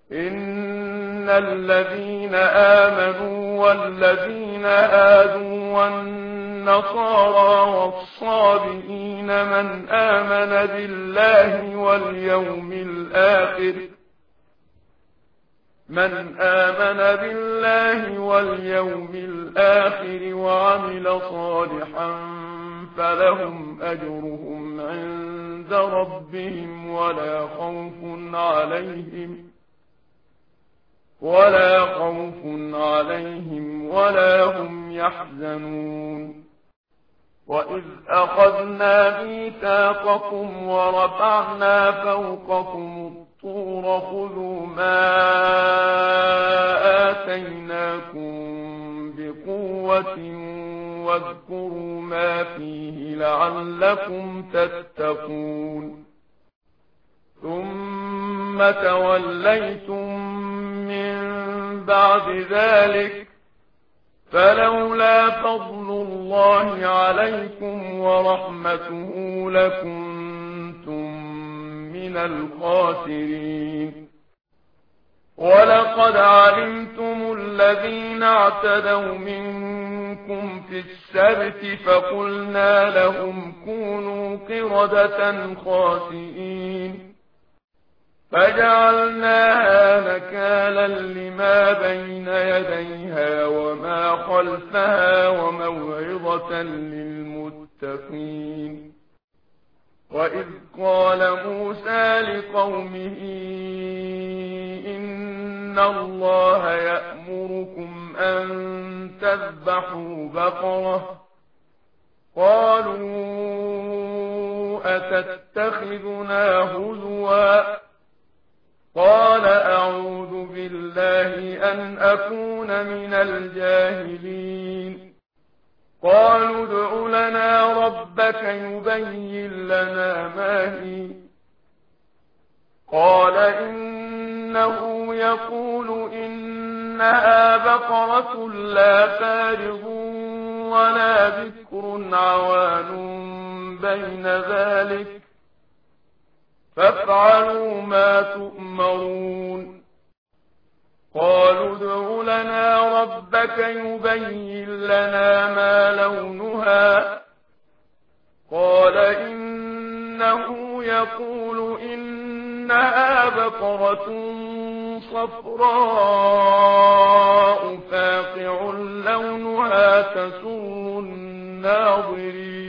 إن الذين آمنوا والذين هادوا والنصارى والصابئين من آمن بالله واليوم الآخر وعمل صالحا فلهم أجرهم عند ربهم ولا خوف عليهم ولا هم يحزنون. وإذ أخذنا ميثاقكم ورفعنا فوقكم الطور خذوا ما آتيناكم بقوة واذكروا ما فيه لعلكم تتقون. ثم توليتم من بعد ذلك فلولا فضل الله عليكم ورحمته لكنتم من الخاسرين. ولقد علمتم الذين اعتدوا منكم في السبت فقلنا لهم كونوا قردة خاسئين فجعلناها نكالا لما بين يديها وما خلفها وموعظة للمتقين. وإذ قال موسى لقومه إن الله يأمركم أن تذبحوا بقرة قالوا أتتخذنا هزوا قال أعوذ بالله أن أكون من الجاهلين. قالوا ادع لنا ربك يبين لنا ما هي قال إنه يقول إنها بقرة لا فارض ولا بكر عوان بين ذلك فافعلوا ما تؤمرون. قالوا ادع لنا ربك يبين لنا ما لونها قال إنه يقول إنها بقرة صفراء فاقع لونها تسر الناظرين.